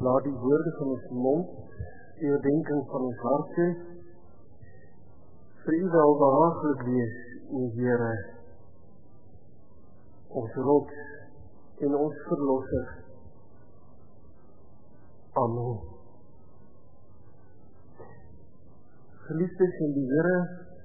laat die woorde van ons mond, die oordenking van ons harte, vir u wel behaaglik wees, o Here, ons rots en ons verlosser. Amen. Geliefdes in die Here,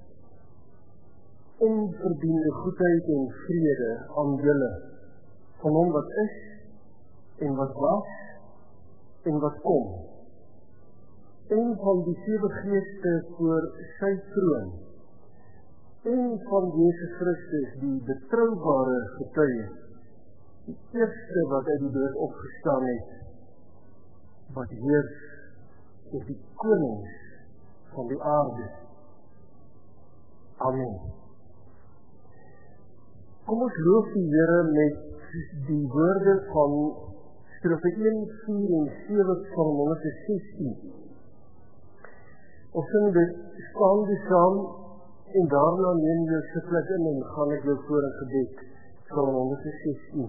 onverdiende goedheid en vrede aan julle, van hom wat is, en wat was, en wat kom, en van die 7 geeste voor sy troon, en van Jesus Christus, die betroubare getuie, die eerste wat uit die dood opgestaan het, wat heers oor die konings van die aarde. Amen. Kom ons loof die Here met die woorde van strofe 1, 4 en 7 van 116. Ons sing dit staande saam en daarna neem jy se plek in en gaan ek jou voor 'n gebed van 116.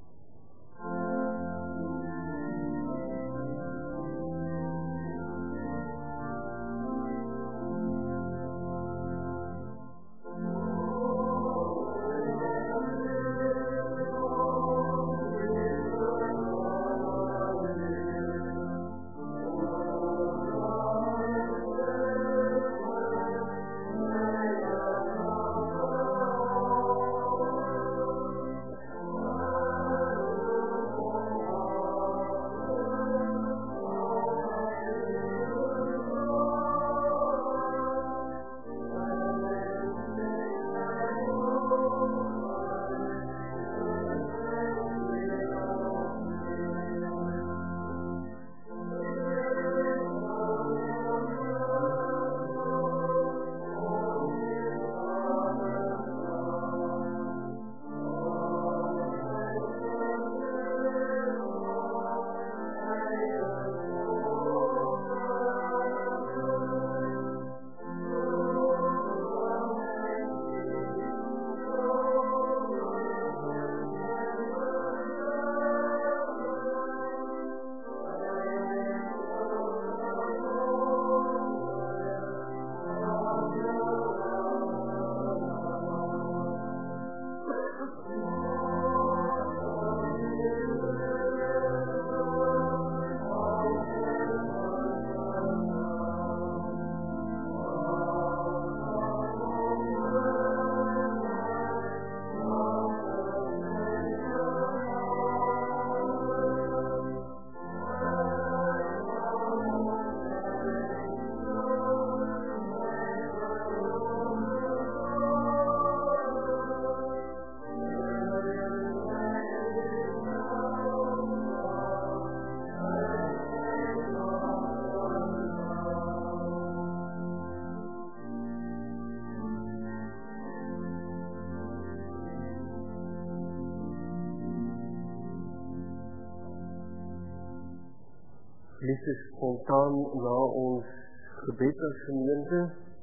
Liefdes spontaan na ons gebed as gemeente,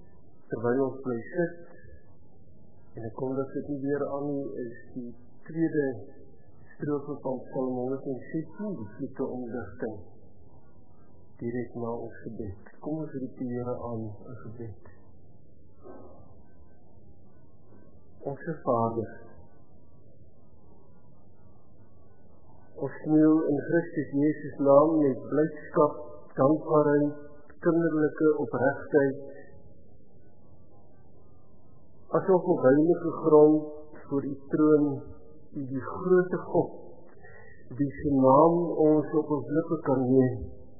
terwyl ons bly sit, en ek kom dat dit nie weer aan nie, is die tweede strofe van Psalm 116, die vloeke omdigting, direk na ons gebed. Kom ons roep die Here aan 'n gebed. Onse Vader, ons kniel in Christus Jesus naam met blydskap, dankbaarheid, kinderlike opregtheid, asof op heilige grond voor die troon, die grote God, wie se naam ons op ons lippe kan neem.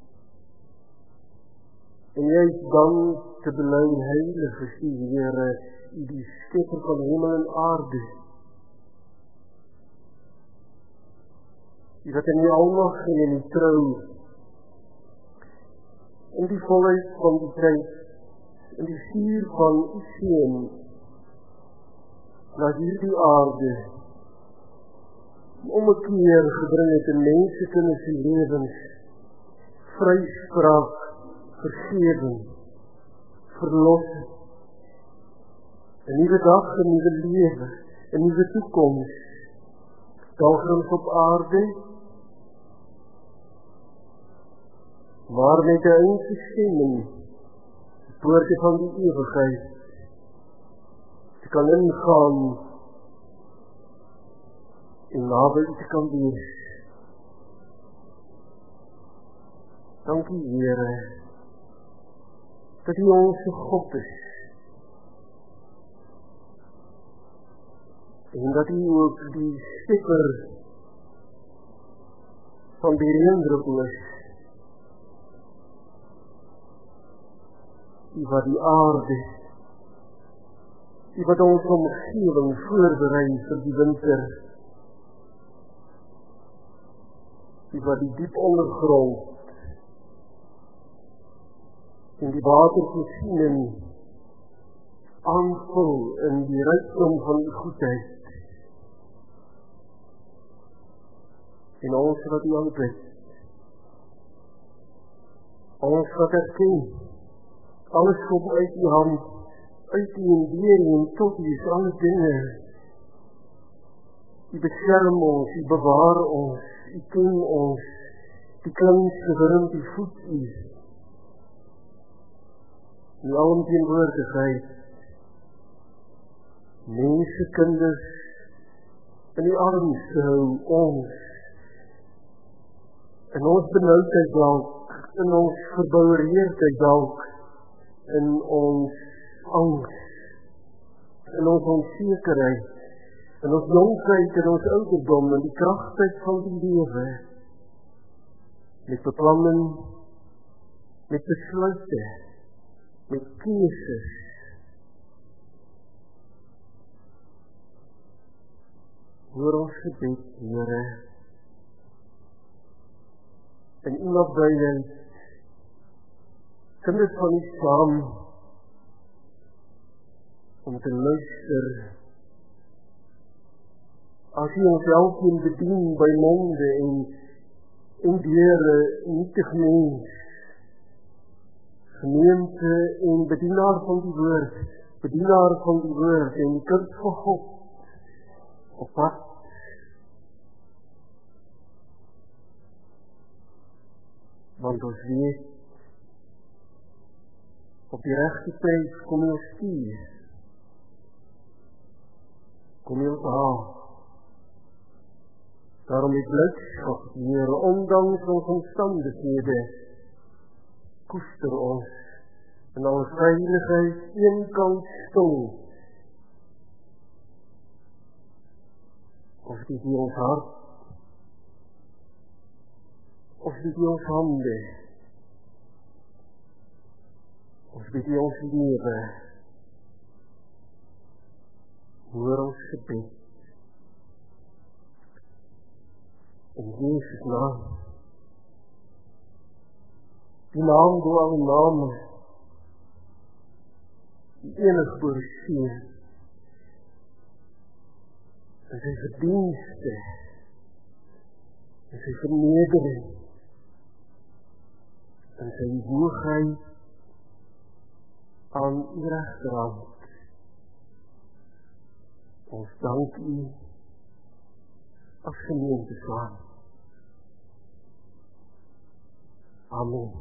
En jy is dan te bely heilig is die Here, die skepper van hemel en aarde, die wat in die almag en in die trou, in die volheid van die tyd, in die vuur van die seën, na hierdie aarde, om 'n keer gebring het in mense kinders se lewens, vryspraak, vergewing, verlossing, 'n nuwe dag, 'n nuwe lewe, 'n nuwe toekoms, daagliks op aarde, maar met 'n ingestem die poorte van die ewigheid te kan ingaan en naby te kan wees. Dankie Here, dat U ons God is, en dat U ook die skepper van die reendruppel is, U wat die aarde, U wat ons omgewing voorberei vir die winter, U wat die diep ondergrond en die watervoorsiening aanvul in die rykdom van die goedheid. En ons wat U aanbid, ons wat erken, alles kom uit U hand, uit U en deur U en tot U is alle dinge. U beskerm ons, U bewaar ons, U ken ons, die kleinste wurm, U voed U. Die alomteenwoordigheid, mense kinders in die armste hou ons, in ons benoudheid dalk, in ons verboureerdheid dalk, in ons angs, in ons onsekerheid, in ons jongsheid, in ons ouderdom, in die kragtigheid van die lewe, met beplanning, met besluite, met keuses. Hoor ons gebed, Here, in U nabijheid, kinders van U saam, om te luister, as U ons elkeen bedien by monde en deure nietig mens, gemeente en bedienaar van die woord en die kind van God, op pad. Want ons weet, op die regte tyd kom U ons stuur, kom U ons haal. Daarom die blydskap, Here, ondanks ons omstandighede, koester ons in al veiligheid eenkant stil. Of dit in ons hart, of dit in ons hande, of dit in ons lewe, hoor ons gebed. In Jezus naam, die naam door alle namen, die eniggebore Seun, en sy verdienste, en sy vernedering, en sy hoogheid aan U regterhand. Ons dank U as gemeente saam. Amen.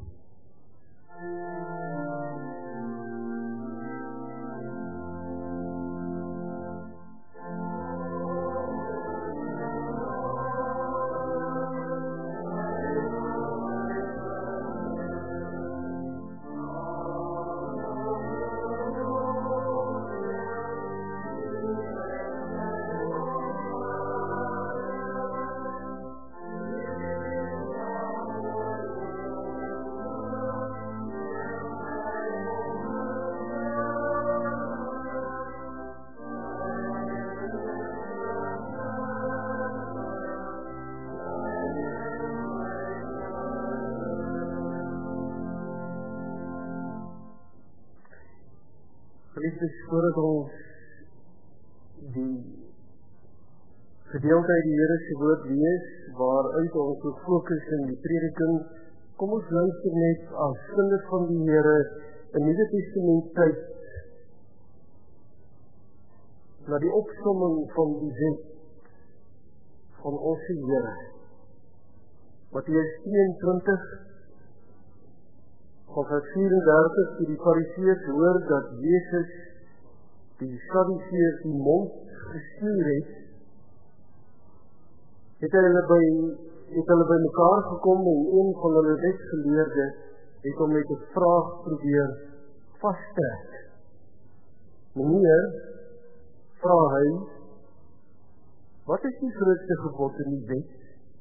Geliefdes, voordat ons die gedeelte uit die Here se woord lees, waaruit ons fokus in die prediking, kom ons luister net as kinders van die Here in Nuwe Testament tyd na die opsomming van die wet van ons Here. Matteus 22 van vers 34, toe die Fariseërs hoor dat Jesus die Sadduseërs die mond gestuur het hulle by mekaar gekom en een van hulle wetgeleerde het hom met 'n vraag probeer vastrek. Meneer, vra hy, wat is die grootste gebod in die wet?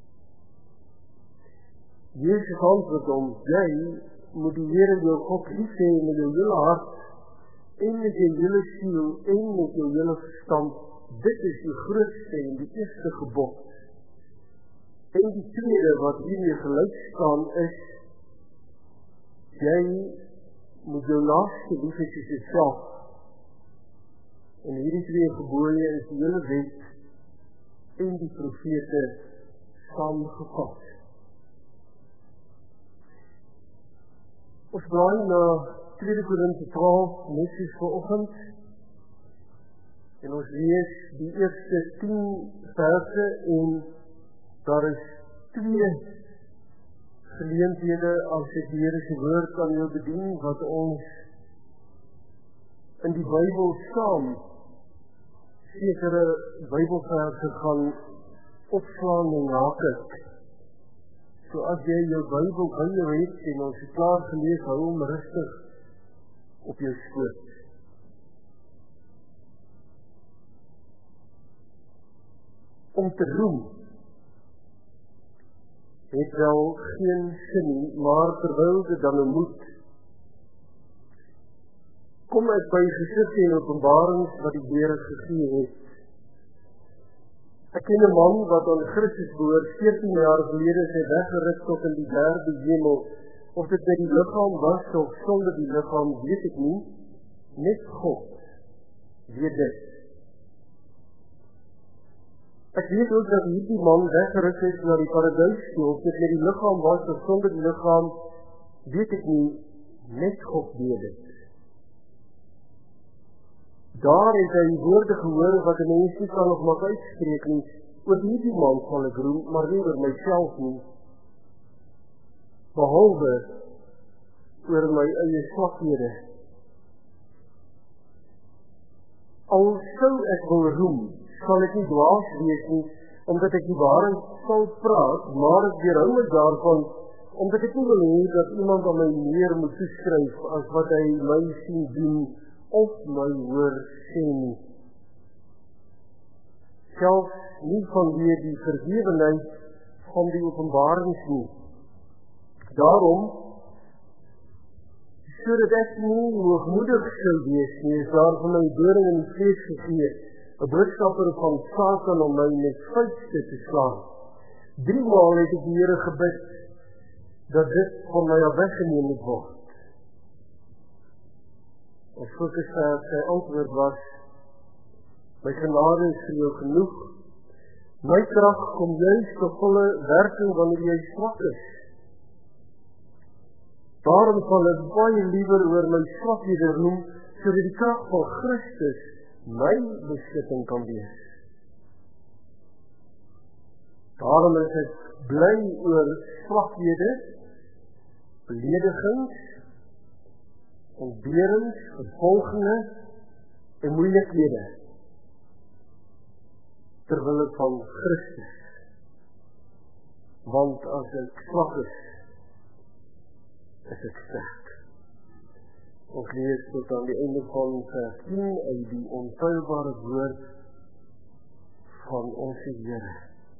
Jesus antwoord hom, jy moet die Here jou God lief hê met jou hele hart en met jou hele siel en met jou hele verstand. Dit is die grootste en die eerste gebod. En die tweede wat hiermee gelyk staan is, jy moet jou naaste lief hê soos jouself. En hierdie twee gebooie is die hele wet en die profete saamgevat. Ons blaai na 2 Korinte 12, net soos vanoggend, en ons lees die eerste 10 verse en daar is 2 geleenthede as ek die Here se woord aan jou bedien, wat ons in die Bybel saam sekere Bybelverse gaan opslaan en nakyk. So as jy jou Bybel by jou het en ons het klaar gelees, hou hom rustig op jou skoot. Om te roem het wel geen sin nie, maar terwyl dit dan moet, kom ek by gesigte en openbarings wat die Here gegee het. Ek ken 'n man wat aan Christus behoort, 14 jaar gelede sy weggeruk tot in die 3de hemel. Of dit by die liggaam was of sonder die liggaam, weet ek nie. Net God weet dit. Ek weet ook dat hierdie man weggeruk is na die paradys toe, of dit met die liggaam was of sonder die liggaam, weet ek nie. Net God weet dit. Daar het hy woorde gehoor wat 'n mens nie kan of mag uitspreek nie. Oor hierdie man sal ek roem, maar nie oor myself nie. Behalwe oor my eie swakhede. Al sou ek wil roem, sal ek nie dwaas wees nie, omdat ek die waarheid sal praat, maar ek weerhou my daarvan, omdat ek nie wil hê dat iemand aan my meer moet toeskryf as wat hy my sien doen, of my hoor sê nie. Selfs nie vanweë die vergewenheid van die openbarings nie. Daarom, sodat ek nie hoogmoedig sou wees nie, is daar van my doring in die vlees gegee, 'n boodskapper van Satan om my met vuiste te slaan. 3 maal het ek die Here gebid, dat dit van my af weggeneem moet word. Ons sy antwoord was, my genade is vir jou genoeg, my krag kom juist tot volle werking wanneer jy swak is. Daarom sal ek baie liewer oor my swakhede roem, sodat die krag van Christus my beskutting kan wees. Daarom is ek bly oor swakhede, beledigings, ontberings, vervolginge en moeilikhede terwille van Christus. Want as ek swak is ek sterk. Ons lees tot aan die einde van vers 10 uit die onfeilbare woord van ons Here.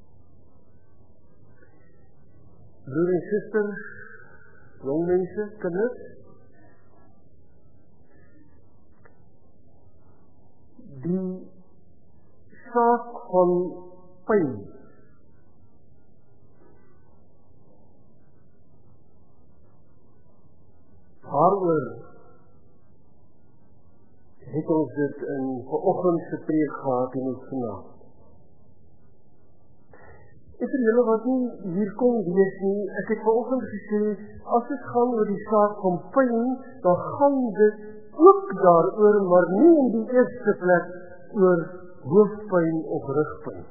Broer en suster, jong mense, kinders, die saak van pyn waaroor het ons dit in vanoggend se preek gehad en ons genaamd. Ek vir julle wat nie hier kon wees nie, ek het vanoggend gesê, as dit gaan oor die saak van pyn, dan gaan dit ook daaroor, maar nie in die eerste plek oor hoofpyn of rugpyn.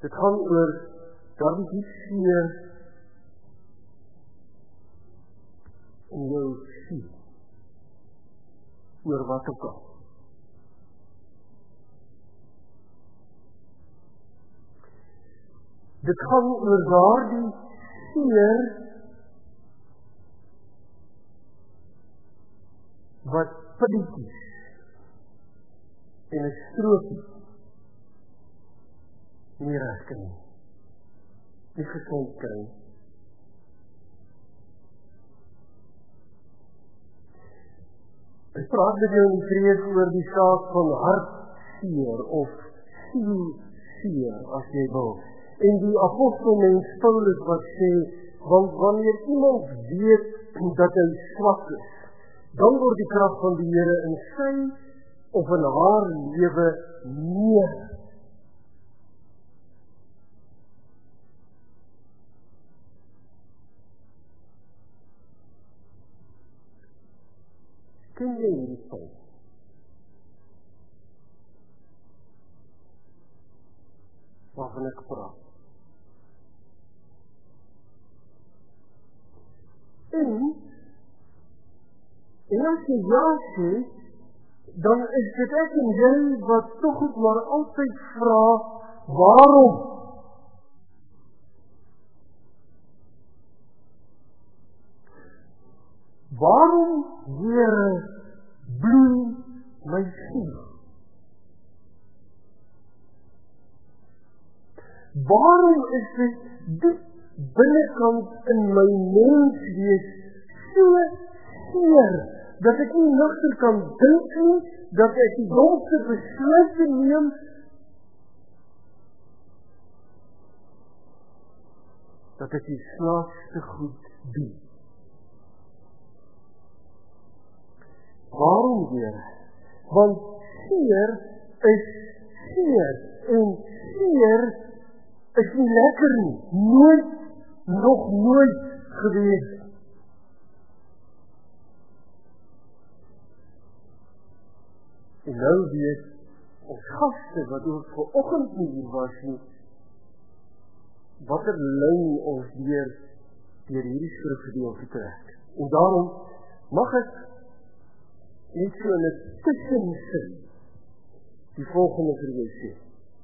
Dit gaan oor daardie seer in jou siel, oor wat ook al. Dit gaan oor daardie seer wat pilletjies en 'n stroopie nie reg kan nie gesond kry. Ek praat met jou in die vrees oor die saak van hartseer of sielseer, as jy wil. En die apostelmens Paulus wat sê, want wanneer iemand weet dat hy swak is, dan word die krag van die Here in sy of in haar lewe meer. Ken jy hierdie pyn? Waarvan ek praat? En as jy ja sê, dan is dit ek en jy wat tog ook maar altyd vra, waarom? Waarom, Here, bloei my siel? Waarom is dit diep binnekant in my menswees so seer, dat ek nie nugter kan dink nie, dat ek die domste besluite neem, dat ek die snaakste goed doen? Waarom, Here? Want seer is seer, en seer is nie lekker nie, nooit, nog nooit gewees. En nou weet ons gaste wat ook vanoggend nie hier was nie, watter lyn ons deur hierdie skrifgedeelte trek. En daarom mag ek net so in 'n tussensin die volgende vir jou sê.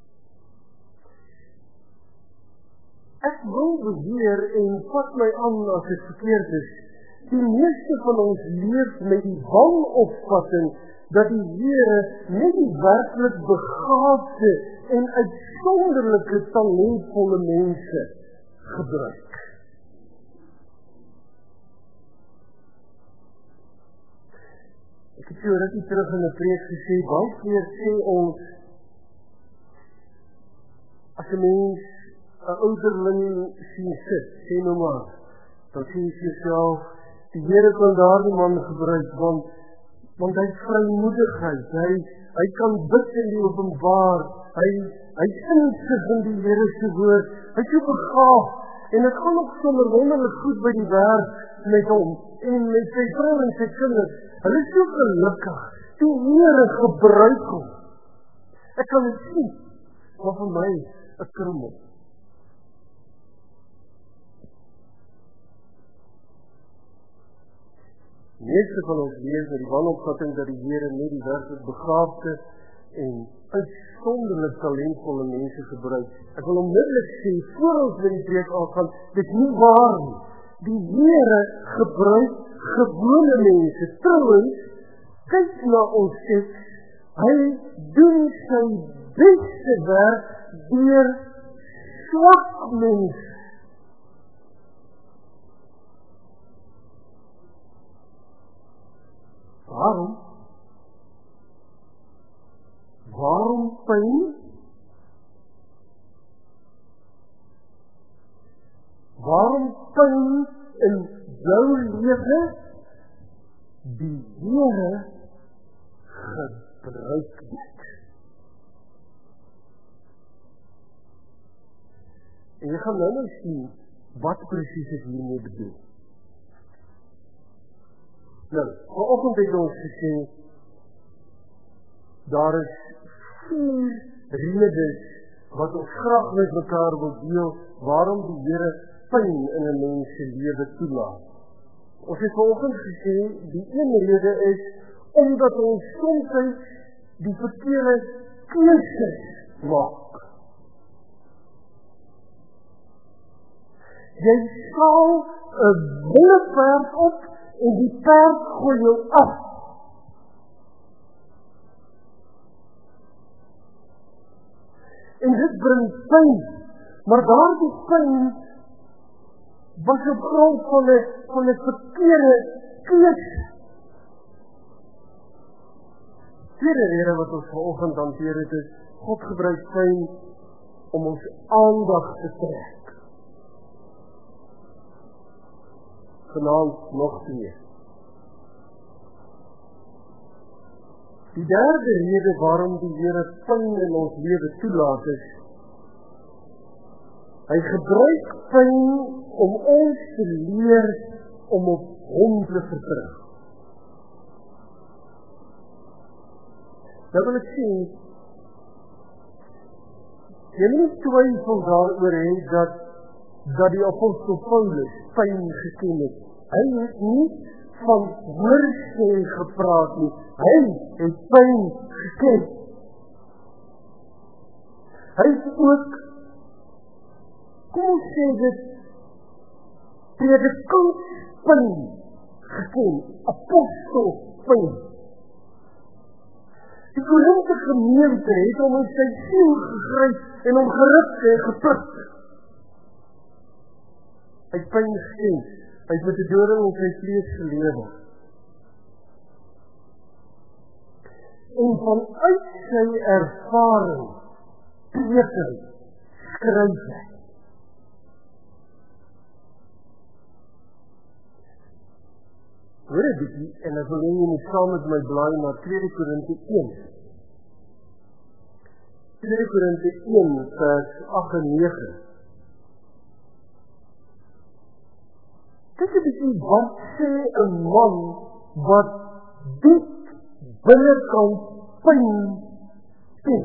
Ek wil beheer en vat my aan as dit verkeerd is. Die meeste van ons leef met die wanopvatting dat die Here net die werklik begaafde en uitsonderlike talentvolle mense gebruik. Ek het so rukkie terug in 'n preek gesê, baie keer sê ons, as 'n mens 'n ouderling sien sit, sê nou maar, dan sê jy jouself, die Here kan daardie man gebruik, want hy het vrymoedigheid, hy kan bid in die openbaar, hy insig in die Here se woord, hy is so begaaf, en het gaan ook sommer wonderlik goed by die werk met hom, en met sy vrou en sy kinders, hulle is so gelukkig, die Here gebruik hom. Ek kan het sien, maar vir my 'n krummel. Die meeste van ons leef met die wanopvatting dat die Here net die werklik begaafde en uitsonderlik talentvolle mense gebruik. Ek wil onmiddellik sê, voor ons met die preek aangaan, dit is nie waar nie. Die Here gebruik gewone mense. Trouwens, kyk na ons teks, hy doen sy beste werk deur swak mense. Waarom? Waarom pyn? Waarom pyn in jou lewe? Die Here gebruik dit. En jy gaan nou sien wat presies ek hiermee bedoel. Nou, vanoggend het ons gesê, daar is 4 redes wat ons graag met mekaar wil deel, waarom die Here pyn in 'n mens se lewe toelaat. Ons het vanoggend gesê, die een rede is, omdat ons soms die verkeerde keuses maak. Jy skaal 'n wilde perd op en die perd gooi jou af. En dit bring pyn, maar daardie pyn was op grond van 'n verkeerde keuse. Tweede rede wat ons vanoggend hanteer het is, God gebruik pyn om ons aandag te trek. Genaamd nog 2. Die derde rede waarom die Here pyn in ons lewe toelaat is, hy gebruik pyn om ons te leer om op hom te vertrou. Nou wil ek sê, jy moet twyfel daaroor hê dat die apostel Paulus pyn geken het. Hy het nie van hoorsê gepraat nie. Hy het pyn geken. Hy het ook, kom ons sê dit, predikantspyn geken, apostelpyn. Die Korinthe gemeente het hom in sy siel gegryp en hom geruk en gepik. Hy het pyn geken. Hy het met die doring in sy vlees gelewe. En vanuit sy ervaring preek hy, skryf hy. Hoor 'n bietjie, en ek wil jy moet saam met my blaai na 2 Korinthe 1. 2 Korinthe 1 vers 8 en 9. Dit is die wat sê 'n man wat diep binnekant pyn sien.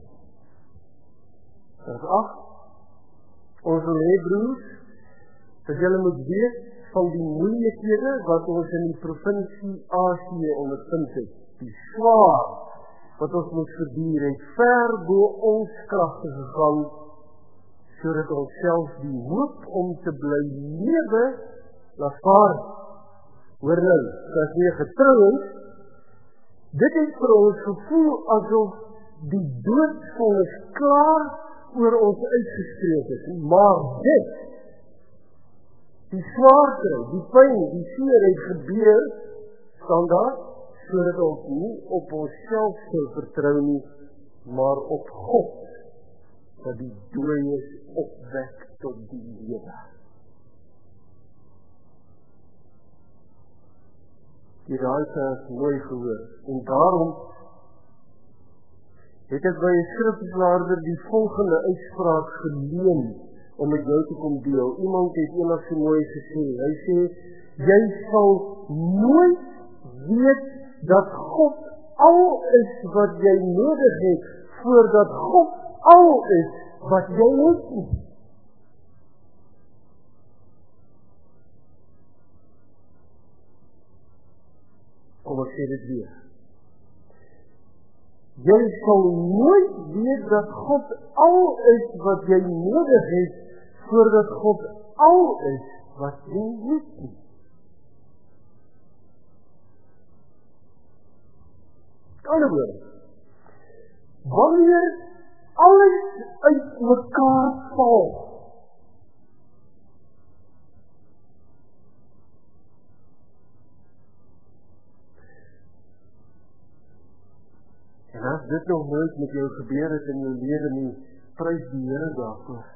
Vers 8. Ons wil hê broers, dat julle moet weet van die moeilikhede wat ons in die provinsie Asië ondervind het. Die swaar wat ons moet verduur het, ver bo ons kragte gegaan, sodat ons self die hoop om te bly lewe laat vaar. Hoor nou, as jy getrouwens, dit het vir ons gevoel asof die doodvonnis klaar oor ons uitgestreek is. Maar dit, die swaarte, die pyn, die seer het gebeur, staan daar, sodat ons nie op onsself sal vertrou nie, maar op God, wat die dooies opwek tot die lewe. Die raadse is mooi gehoor, en daarom het ek by 'n skrifleser die volgende uitspraak geleen om met jou te kom deel. Iemand het eendag so mooi gesê, hy sê, jy sal nooit weet dat God al is wat jy nodig het, voordat God al is wat jy het nie. Kom ek sê dit weer. Jy sal nooit weet dat God al is wat jy nodig het, voordat God al is wat jy het nie. Anderwoorde, wanneer alles uit mekaar val, en as dit nog nooit met jou gebeur het in jou lewe nie, prys die Here daarvoor.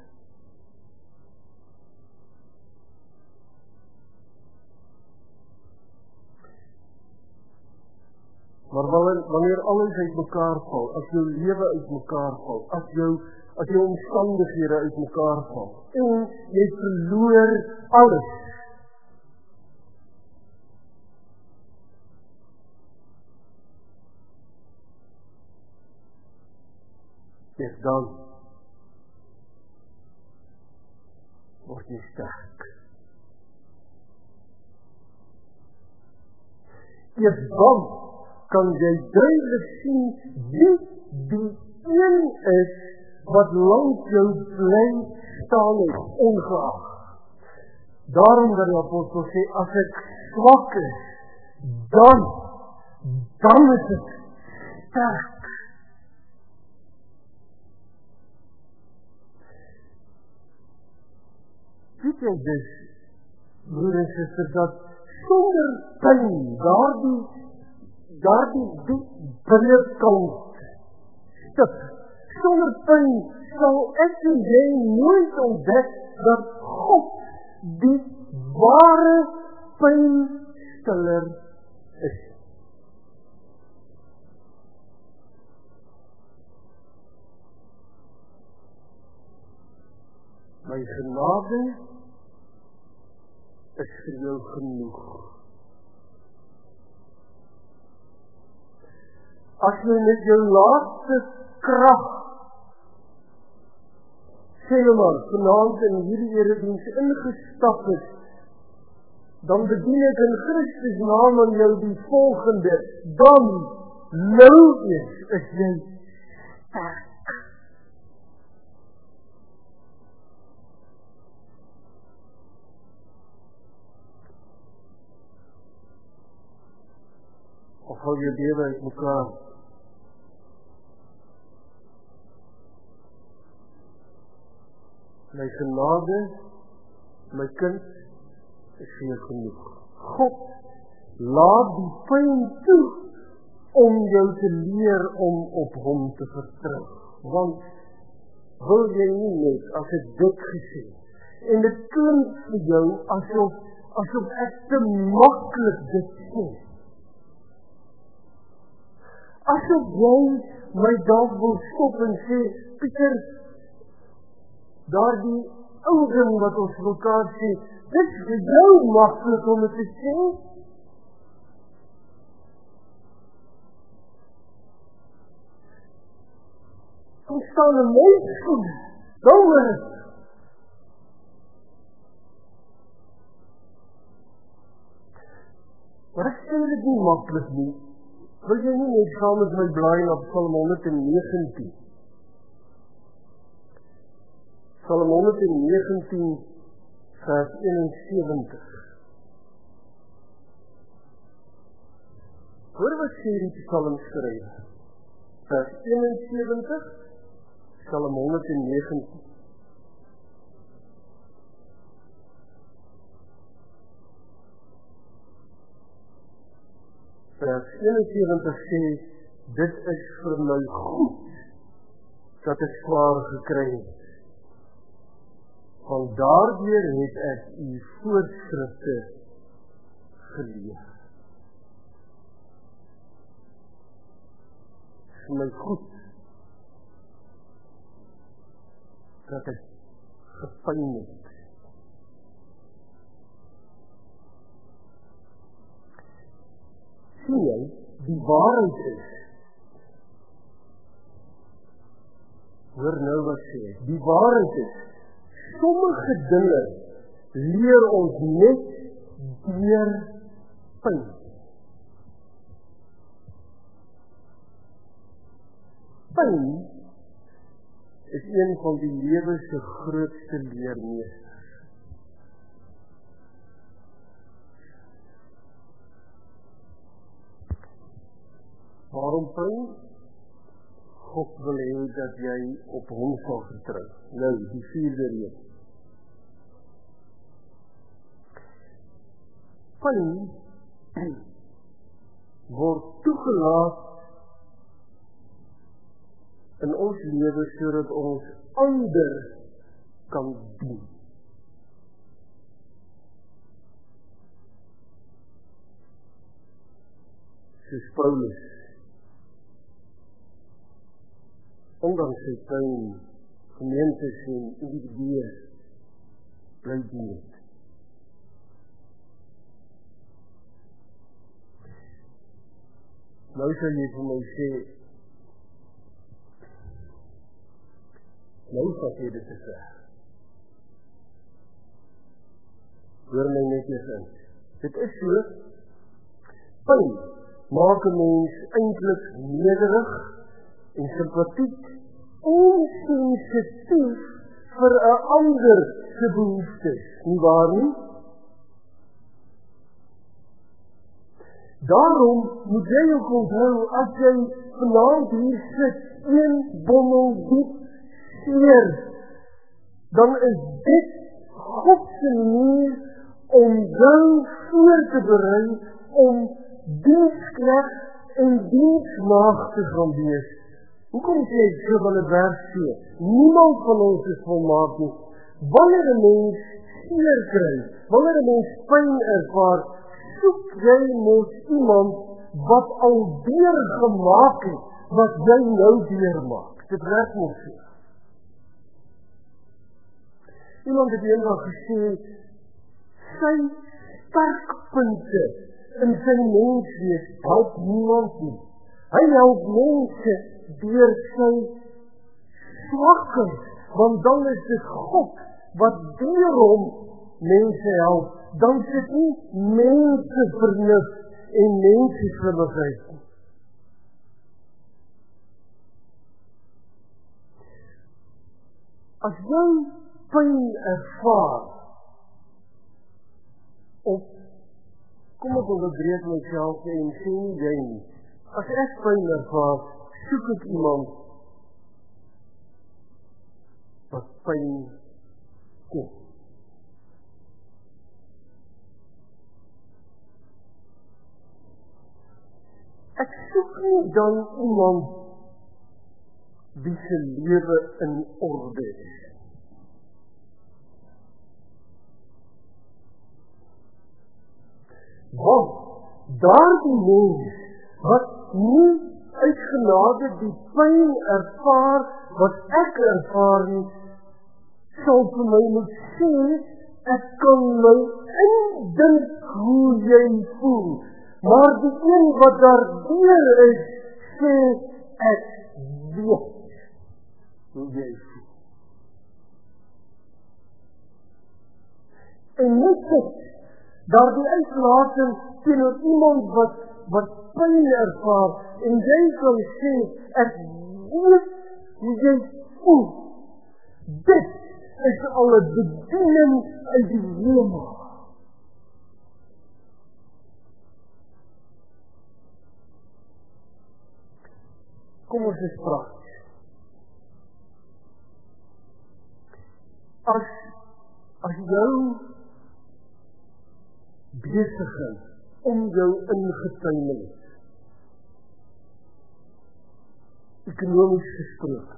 Maar wanneer alles uit mekaar val, as jou lewe uit mekaar val, as jou omstandighede uit mekaar val, en jy verloor alles, dan sterk. Eers dan kan jy duidelik sien wie die een is wat langs jou bly staan het, ongeag. Daarom dat die apostel sê, as ek swak is, dan is ek sterk. Weet jy dus, broer en suster, dat sonder pyn, daardie binnekant stuk, sonder pyn sal ek en jy nooit ontdek dat God die ware pynstiller is. My genade is vir jou genoeg. As jy met jou laaste krag, sê nou maar, vanaand in hierdie erediens ingestap is, dan bedien ek in Christus naam aan jou die volgende, dan nou is jy sterk. Of hou jy lewe uit mekaar? My genade, my kind, is vir jou genoeg. God laat die pyn toe om jou te leer om op hom te vertrou. Want wil jy nie net as ek dit gesê, en dit klink vir jou asof ek te maklik dit sê. Asof jy my dalk wil stop en sê, Pieter, daardie ou ding wat ons mekaar sê, dit is vir jou maklik om het te sê. Kom staan een mens voor, dauwer. Maar ek sê dit nie maklik nie. Wil jy nie net saam met my blaai op Psalm 119? Psalm 119 vers 71. Hoor wat sê die Psalm skryf. Vers 71, Psalm 119. Vers 71 sê, dit is vir my goed, dat ek swaar gekry het. Want daardeur het ek u voorskrifte geleer. Vir my goed, dat ek gepyn het. Sien jy, die waarheid is, hoor nou wat sê, die waarheid is, sommige dinge leer ons net deur pyn. Pyn is een van die lewe se grootste leermeesters. Waarom pyn? God wil hê dat jy op hom sal vertrou. Nou, die 4de rede. Pyn word toegelaat in ons lewe sodat ons ander kan dien. Soos Paulus, ondanks sy pyn, gemeentes en individue bly dien het. Nou sal jy vir my sê, nou vat jy dit te ver. hoor my net eers in. Dit is so, pyn maak 'n mens eintlik nederig en simpatiek en sensitief vir 'n ander se behoeftes, nie waar nie? Daarom moet jy ook onthou, as jy vanaand hier sit, een bommel diep seer, dan is dit God se manier om jou voor te berei om diensknegt en dienstmaagd te gaan wees. Hoekom sê ek so van 'n vers 2? Niemand van ons is volmaak nie. Wanneer 'n mens seer kry, wanneer 'n mens pyn ervaar, soek jy mos iemand wat al deurgemaak het, wat jy nou deurmaak. Dit werk mos so. Iemand het eendag gesê, sy sterkpunte in sy menswees help niemand nie. Hy help mense deur sy swakheid, want dan is dit God wat deur hom mense help. Dan sit nie mense vernuf en mense slimmigheid nie. As jy pyn ervaar, of kom ek onderbreek myself en sê nie jy nie. As ek pyn ervaar, soek ek iemand wat pyn ken. Ek soek nie dan iemand wie se lewe in orde is. Want daardie mens wat nie uit genade die pyn ervaar wat ek ervaar nie, sal vir my moet sê, ek kan my indink hoe jy voel. Maar die een wat daar deur is, sê ek weet hoe jy voel. En net dit, daar die uitlating teenoor iemand wat pyn ervaar, en jy kan sê, ek weet hoe jy voel. Dit is al 'n bediening uit die hemel. Kom ons is prakties. As jou besigheid om jou ingetuimel is, ekonomies gesproke,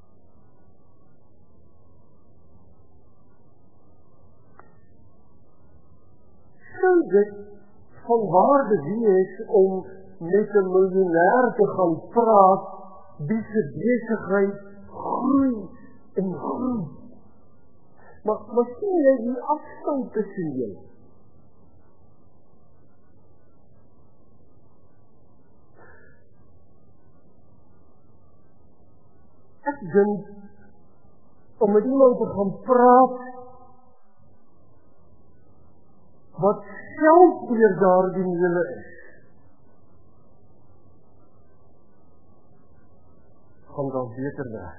sou dit van waarde wees om met 'n miljonair te gaan praat, wie se besigheid groei en groei. Maar sien jy die afstand tussen julle? Ek dink, om met iemand te gaan praat, wat self deur daardie middele is, gaan dan beter werk.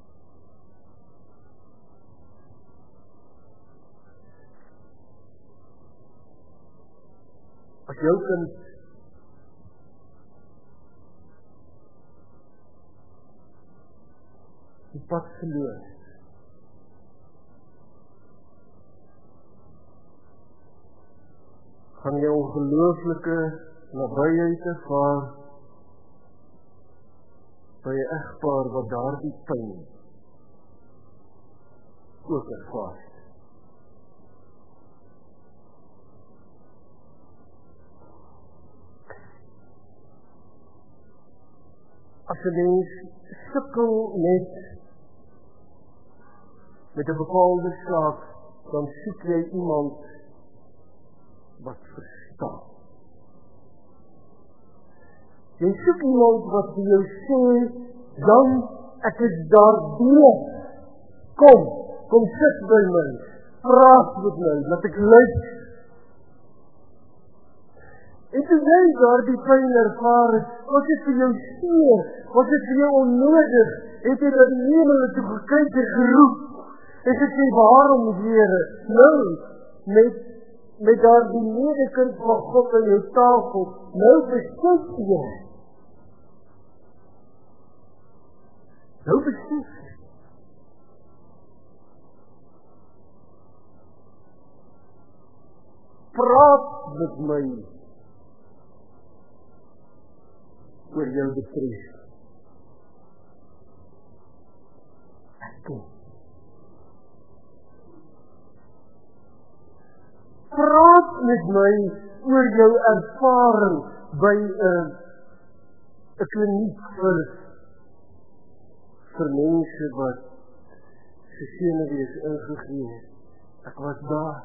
As jou kind die pad verloor, gaan jy ongelooflike nabyheid ervaar by 'n egpaar wat daardie pyn ook ervaar. As 'n mens sukkel met 'n bepaalde saak, dan soek jy iemand wat verstaan. Jy soek iemand wat vir jou sê, Jan, ek is daar deur. Kom sit by my. praat met my, laat ek luister. En toe jy daar die pyn ervaar het, was dit vir jou seer, was dit vir jou onnodig, het jy dat die hemel toe gekyk en geroep, en gesê, waarom Here, nou, met daar die medekind van God aan jou tafel, nou besef jy. Nou besef jy. Praat met my oor jou depressie. Praat met my oor jou ervaring by 'n kliniek vir mense wat se senuwees ingegee het. Ek was daar.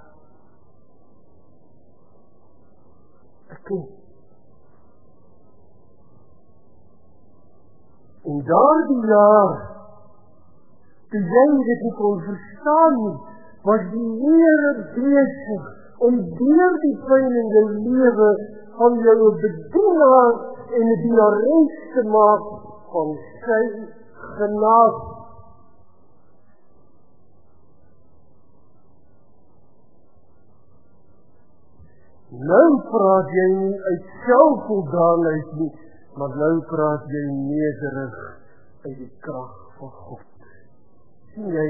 En daardie jaar, toe jy dit nie kon verstaan nie, was die Here besig om deur die pyn in jou lewe van jou 'n bedienaar en 'n dienares te maak van sy genade. Nou praat jy nie uit selfvoldaanheid nie, maar nou praat jy nederig uit die krag van God. Sien jy?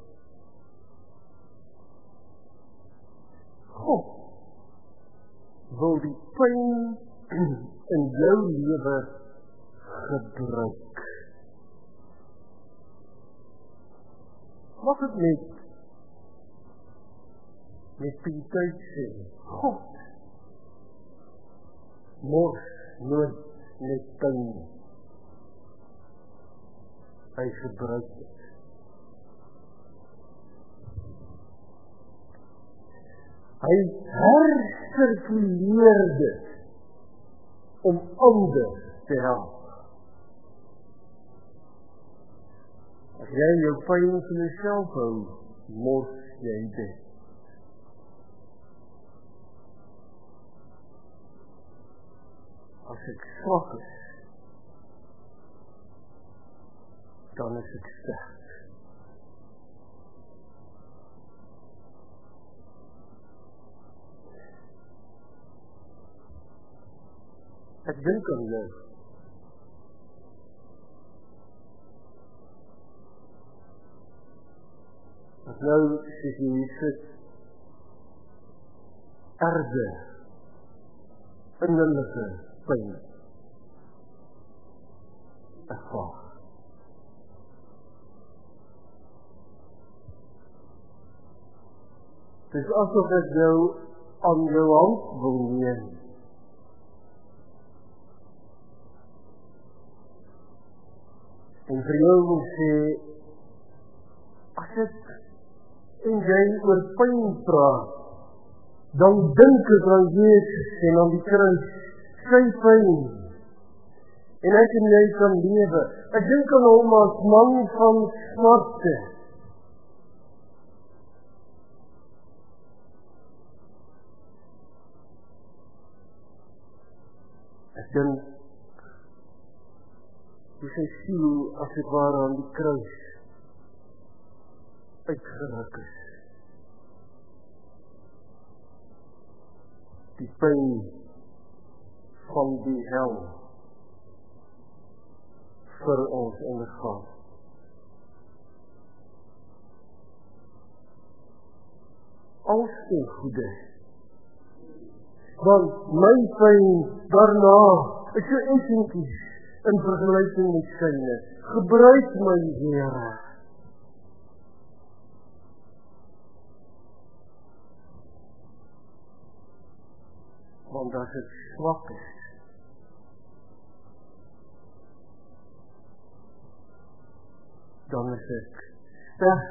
God wil die pyn in jou lewe gebruik. Mag het met pietuit sê, God mors nooit met pyn. Hy gebruik het. Hy hersirkuleer dit om ander te help. As jy jou pyn vir jouself hou, mors jy dit. As ek swak is, dan is ek sterk. Ek dink aan jou. As nou soos jy hier sit, erge, innerlijke pyn ervaar. Het is asof ek jou aan jou hand wil neem. En vir jou wil sê, as ek en jy oor pyn praat, dan dink ek aan Jezus en aan die kruis, sy pyn, en ek en jy kan lewe. Ek dink aan hom as man van smarte. Ek dink hoe sy siel as het ware aan die kruis uitgeruk is. Die pyn van die hel vir ons ondergaan. Als ten goede. Want my pyn daarna is so essentieel in vergelijking met syne. Gebruik my Here. Want as ek swak is, dan is ek sterk.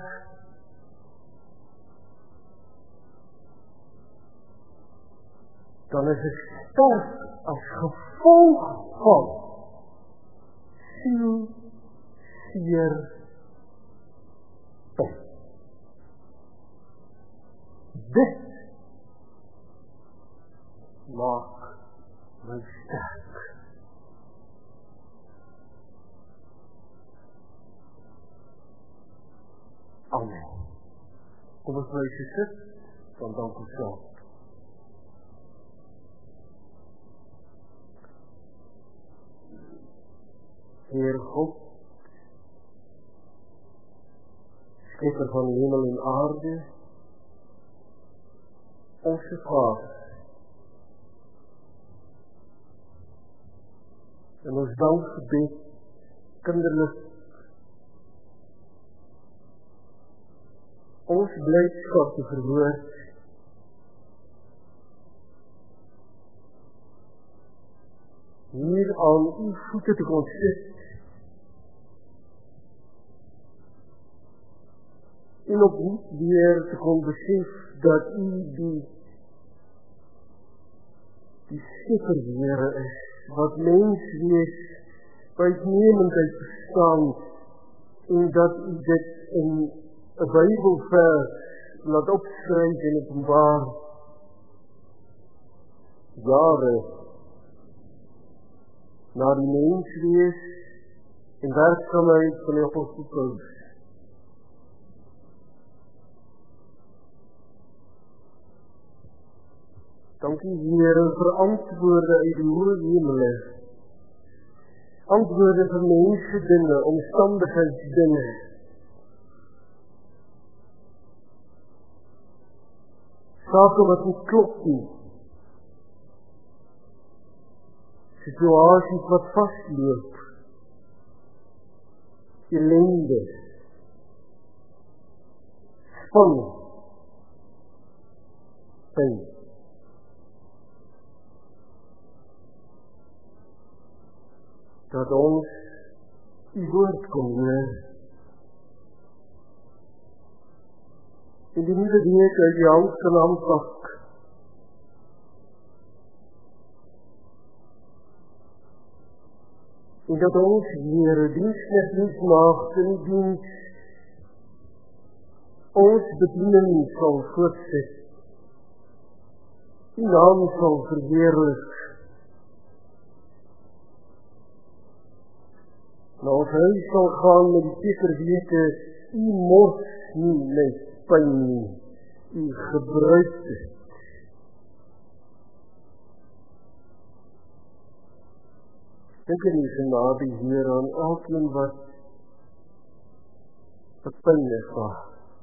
Dan is ek sterk as gevolg van siel, seer, pyn. Dit maak my sterk. Amen. Kom ons bly sit, dan dank ons saam. Heer God, Skepper van hemel en aarde, onze Vader, en ons dankgebed kinderlik, ons blydskap te verwoord, hier aan u voete te kon sit, en opnieuw weer te kon besef dat u die Skepper Here is, wat mens wees, uitnemendheid verstaan, en dat u dit in 'n Bybelvers laat opskryf en openbaar, jare na die mens wees en werksaamheid van die apostel Paulus. Dankie Here vir antwoorde uit die hoë hemele. Antwoorde vir mense dinge, omstandigheidsdinge. Sake wat nie klop nie. Situasies wat vastloop. Ellende. Spanning. Pyn. Dat ons die woord kon hoor. En die nuwe week uit die hand kan aanpak. En dat ons Here diensmaagd in die diens ons bediening sal voortsit. Die naam sal verheerlik. Na ons huis sal gaan met die seker wete, u mors nie met pyn nie, u gebruik dit. Dink in die genade hier aan elkeen wat pyn ervaar.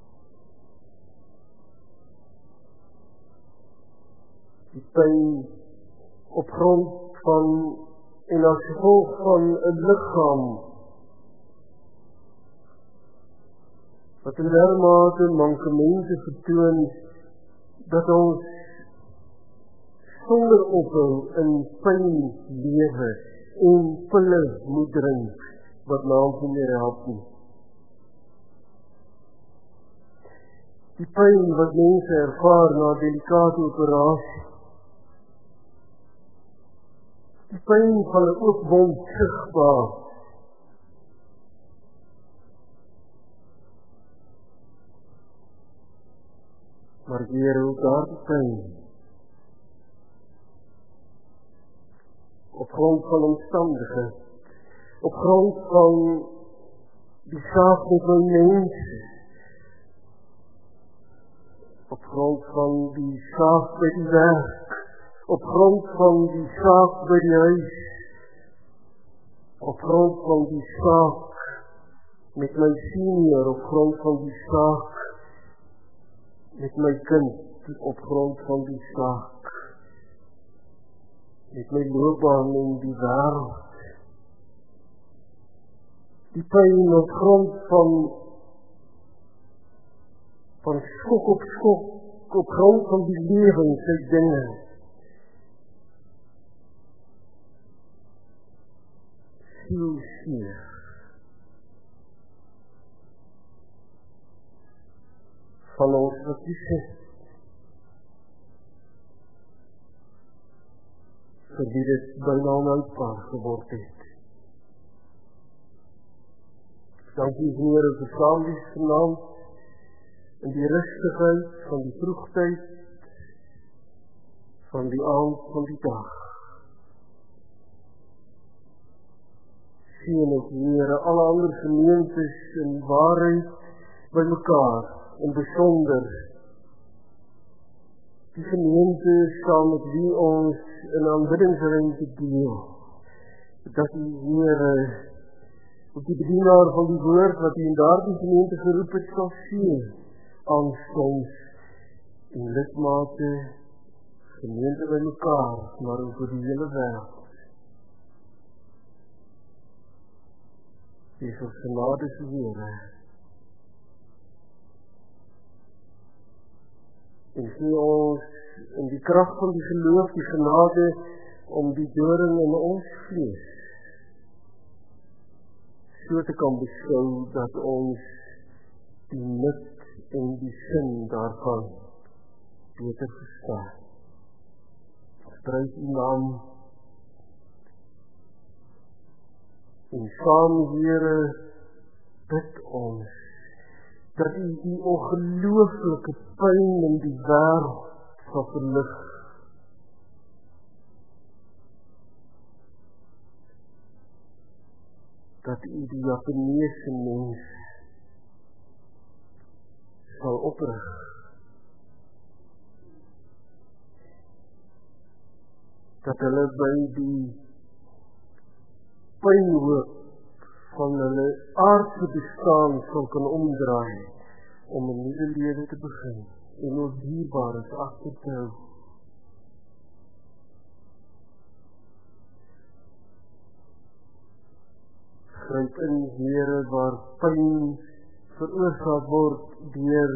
Die pyn op grond van en as gevolg van 'n liggaam wat in dermate mankemente vertoon dat ons sonder ophou in pyn lewe en pille moet drink wat naam nie meer help nie. Die pyn wat mense ervaar na delikate operasie. Die pyn van 'n oopwond sigbaar. Maar Here, ook daardie pyn op grond van omstandighede, op grond van die saak met my mense, op grond van die saak by die werk, op grond van die saak by die huis, op grond van die saak met my senior, op grond van die saak met my kind, op grond van die saak met my loopbaan in die wêreld. Die pyn op grond van skok op skok, op grond van die lewens uit dinge. Sielseer. Van ons wat die sit. Vir wie dit byna onhoudbaar geword het. Dankie Here vir saamwees vanaand. in die rustigheid van die vroegtyd, van die aand van die dag. Sien ek, Here, alle ander gemeentes in waarheid by mekaar, en besonder die gemeente saam met wie ons in aanbiddingsruimte deel, dat die Here op die bedienaar van die woord wat die in daardie gemeente geroep het sal sien, aanstoms en lidmate, gemeente by mekaar, maar ook oor die hele wêreld. Wees ons genade se Here. En gee ons in die krag van die geloof die genade om die doring in ons vlees so te kan beskou dat ons die nut en die sin daarvan beter verstaan. Prys U naam en saam, Here, bid ons dat U die ongelooflike pyn in die wêreld sal verlig. Dat U die Japaneese mens sal oprig. Dat hulle by die pynhoop van hulle aardse bestaan sal kan omdraai om 'n nuwe lewe te begin en ons dierbares agter te hou. Gryp in, Here, waar pyn veroorsaak word deur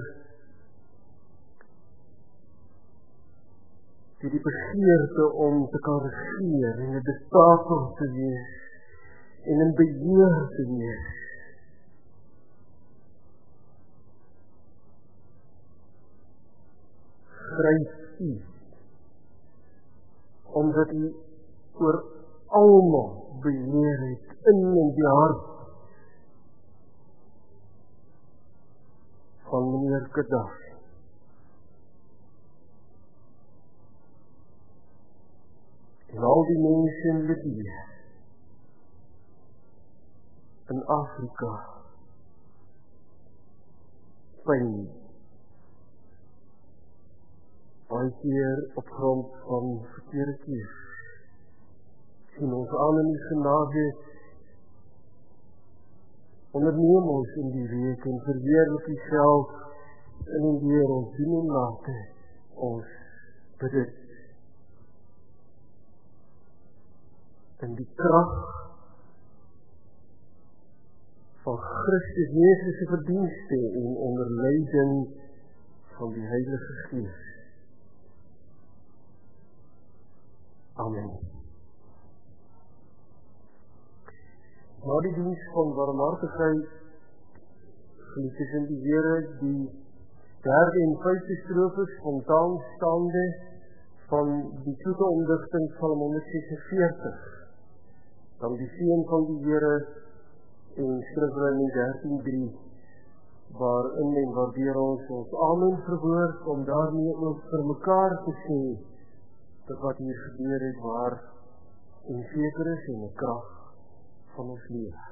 die begeerte om te kan regeer en 'n diktator te wees en in beheer te wees. Gryp U, omdat U oor almal beheer het in die hart van meneer Gaddafi. En al die mense in Libië, in Afrika, pyn, baie keer op grond van verkeerde keus. Sien ons aan in die genade, onderneem ons in die week en verheerlik U self in en deur ons doen en late ons bid dit in die krag van Christus Jesus se verdienste en onder leiding van die Heilige Gees. Amen. Na die diens van barmhartigheid, geliefdes in die Here, die derde en vyfde strofes spontaan staande van die toegeondigting Psalm 146, dan die seën van die Here en Skriflyn 13:3, waarin en waardeur ons amen verwoord, om daarmee ook vir mekaar te sê, dat wat hier gebeur het waar en seker is en 'n krag van ons lewe.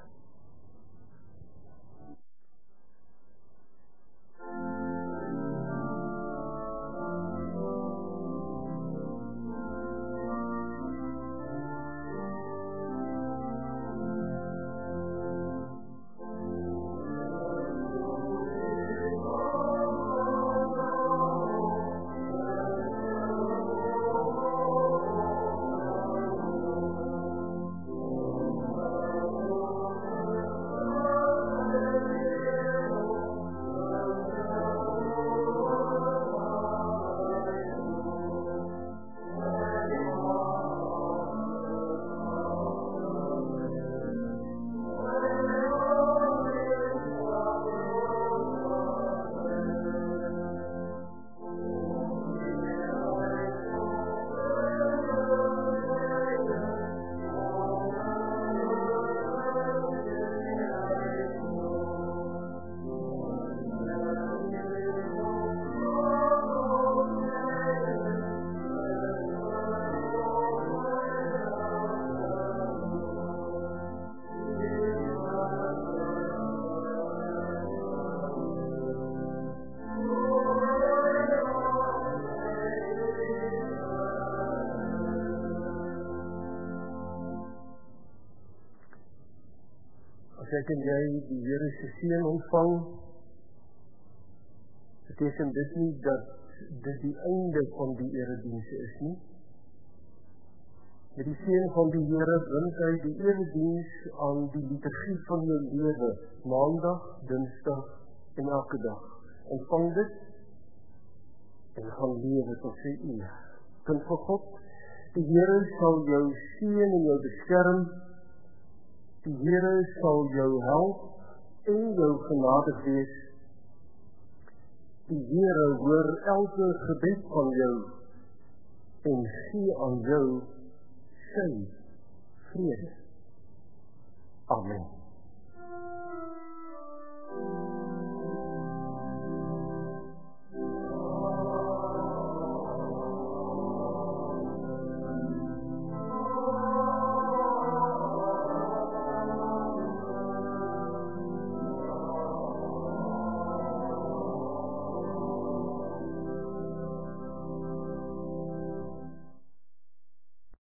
ek en jy die Here se seën ontvang, beteken dit nie dat dit die einde van die eredienste is nie. Met die seën van die Here bring hy die erediens aan die liturgie van jou lewe, maandag, dinsdag en elke dag. Ontvang dit en gaan lewe tot sy eer. Kind van God, die Here sal jou seën en jou beskerm. Die Here sal jou help en jou genadig wees. Die Here hoor elke gebed van jou en gee aan jou sy vrede. Amen.